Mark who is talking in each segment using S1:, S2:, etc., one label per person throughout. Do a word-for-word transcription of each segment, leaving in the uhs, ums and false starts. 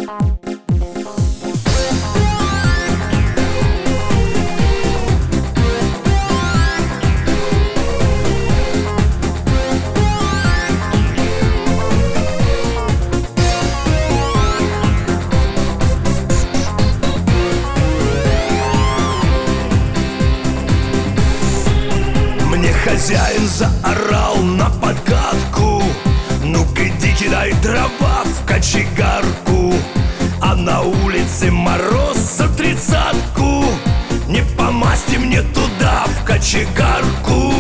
S1: Хозяин заорал на подкатку: ну-ка иди кидай дрова в кочегарку. А на улице мороз за тридцатку, не по масти мне туда в кочегарку.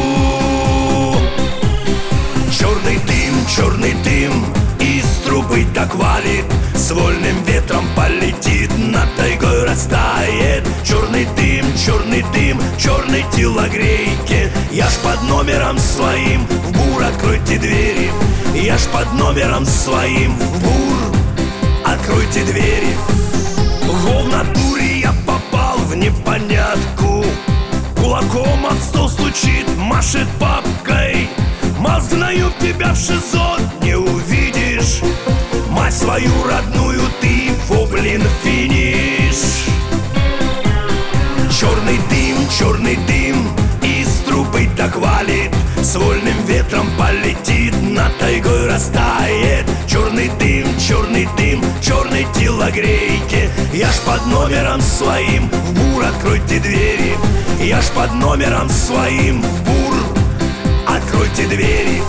S1: Черный дым, черный дым из трубы так валит, с вольным ветром полетит, над тайгой растает. Черный дым, черный дым, черной телогрейки. Я ж под номером своим, в бур откройте двери. Я ж под номером своим, в бур откройте двери. Во, в натуре я попал в непонятку. Кулаком об стол стучит, машет папкой. Мал, сгною тебя в шизот, не увидишь мать свою родную ты, во, блин, финиш. Черный дым, черный дым из трубы так валит, с вольным ветром полетит, над тайгой растает. Черный дым, черный дым, черной телогрейки. Я ж под номером своим, в бур откройте двери. Я ж под номером своим, в бур откройте двери.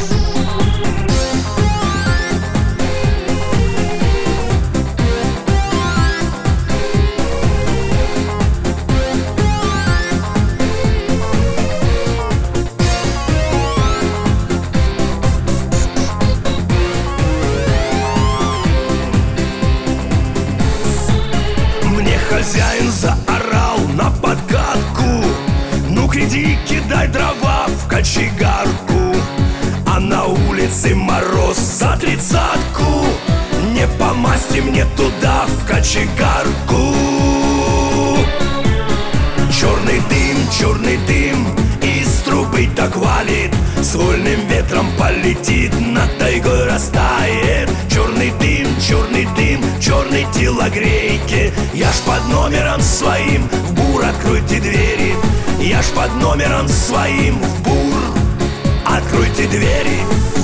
S1: Хозяин заорал на подкатку: ну-ка иди кидай дрова в кочегарку. А на улице мороз за тридцатку, не по масти мне туда в кочегарку. Черный дым, черный дым из трубы так валит, с вольным ветром полетит, над тайгой растает. Черный дым, черный дым, черной телогрейки. Я ж под номером своим, в бур откройте двери. Я ж под номером своим, в бур откройте двери.